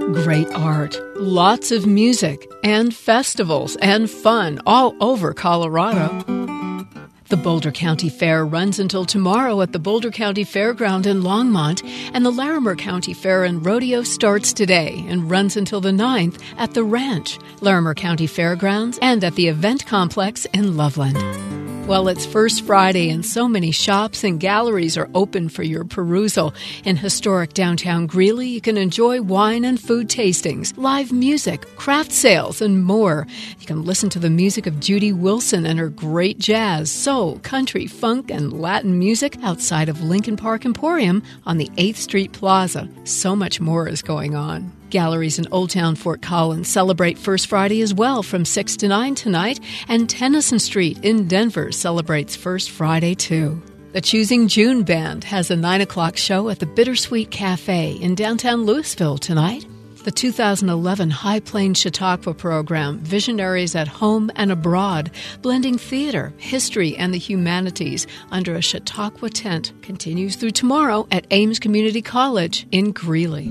Great art, lots of music, and festivals and fun all over Colorado. The Boulder County Fair runs until tomorrow at the Boulder County Fairground in Longmont, and the Larimer County Fair and Rodeo starts today and runs until the 9th at the Ranch, Larimer County Fairgrounds, and at the Event Complex in Loveland. Well, it's First Friday, and so many shops and galleries are open for your perusal. In historic downtown Greeley, you can enjoy wine and food tastings, live music, craft sales, and more. You can listen to the music of Judy Wilson and her great jazz, soul, country, funk, and Latin music outside of Lincoln Park Emporium on the 8th Street Plaza. So much more is going on. Galleries in Old Town Fort Collins celebrate First Friday as well from 6 to 9 tonight, and Tennyson Street in Denver celebrates First Friday too. The Choosing June Band has a 9 o'clock show at the Bittersweet Cafe in downtown Louisville tonight. The 2011 High Plains Chautauqua program, Visionaries at Home and Abroad, blending theater, history, and the humanities under a Chautauqua tent, continues through tomorrow at Ames Community College in Greeley.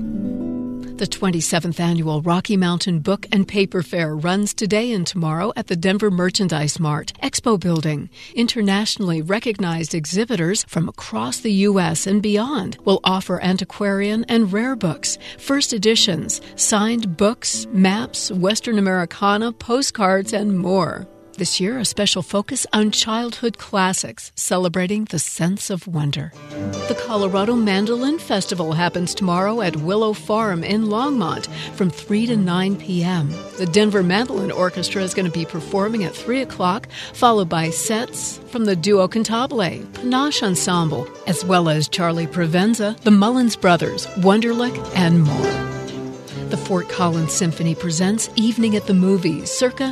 The 27th Annual Rocky Mountain Book and Paper Fair runs today and tomorrow at the Denver Merchandise Mart Expo Building. Internationally recognized exhibitors from across the U.S. and beyond will offer antiquarian and rare books, first editions, signed books, maps, Western Americana, postcards, and more. This year, a special focus on childhood classics, celebrating the sense of wonder. The Colorado Mandolin Festival happens tomorrow at Willow Farm in Longmont from 3 to 9 p.m. The Denver Mandolin Orchestra is going to be performing at 3 o'clock, followed by sets from the Duo Cantabile, Panache Ensemble, as well as Charlie Provenza, the Mullins Brothers, Wunderlich, and more. The Fort Collins Symphony presents Evening at the Movies, circa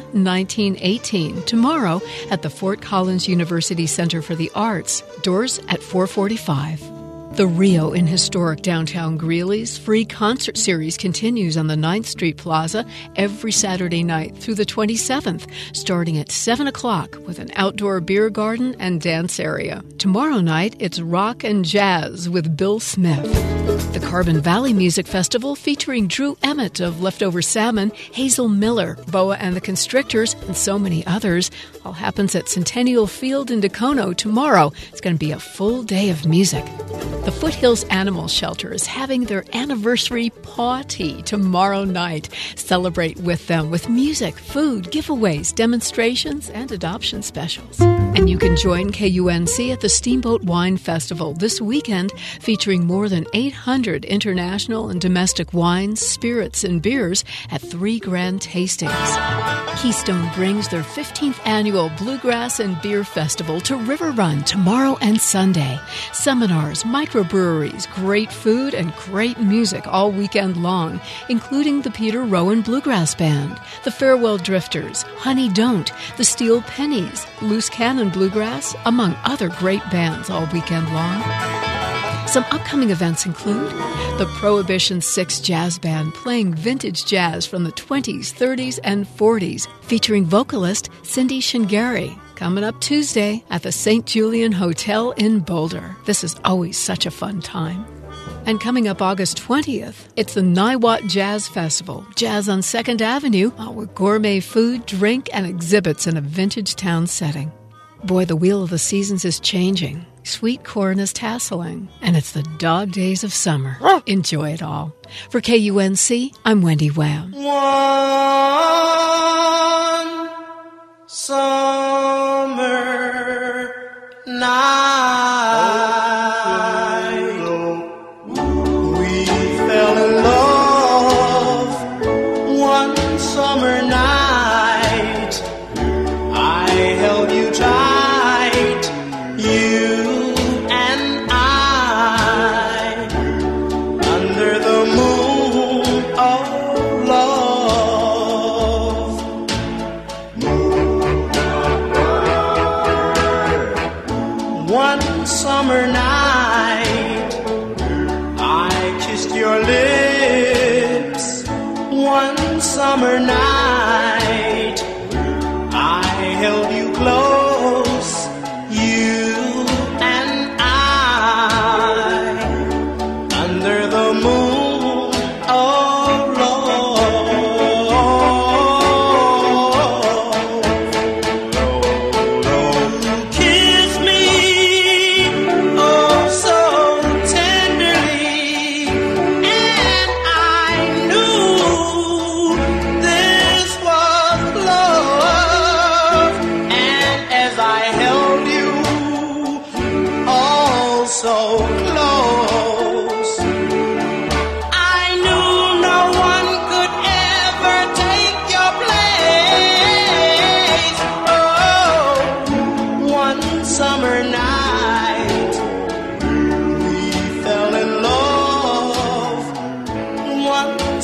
1918, tomorrow at the Fort Collins University Center for the Arts. Doors at 4:45. The Rio in historic downtown Greeley's free concert series continues on the 9th Street Plaza every Saturday night through the 27th, starting at 7 o'clock with an outdoor beer garden and dance area. Tomorrow night, it's rock and jazz with Bill Smith. The Carbon Valley Music Festival, featuring Drew Emmett of Leftover Salmon, Hazel Miller, Boa and the Constrictors, and so many others, all happens at Centennial Field in Dacono tomorrow. It's going to be a full day of music. The Foothills Animal Shelter is having their anniversary party tomorrow night. Celebrate with them with music, food, giveaways, demonstrations, and adoption specials. And you can join KUNC at the Steamboat Wine Festival this weekend, featuring more than 800 international and domestic wines, spirits, and beers at 3 grand tastings. Keystone brings their 15th annual Bluegrass and Beer Festival to River Run tomorrow and Sunday. Seminars, microbreweries, great food, and great music all weekend long, including the Peter Rowan Bluegrass Band, the Farewell Drifters, Honey Don't, the Steel Pennies, Loose Cannon Bluegrass, among other great bands all weekend long. Some upcoming events include the Prohibition 6 Jazz Band playing vintage jazz from the 20s, 30s, and 40s, featuring vocalist Cindy Shingari, coming up Tuesday at the St. Julian Hotel in Boulder. This is always such a fun time. And coming up August 20th, it's the Niwot Jazz Festival, Jazz on 2nd Avenue, with gourmet food, drink, and exhibits in a vintage town setting. Boy, the wheel of the seasons is changing. Sweet corn is tasseling, and it's the dog days of summer. Enjoy it all. For KUNC, I'm Wendy Wham. One summer night, we fell in love. One summer night, I held you tight, you and I, under the moon of love. One summer night, I kissed your lips. One summer night, I held you close, you and I, under the moon of love.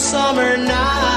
summer night.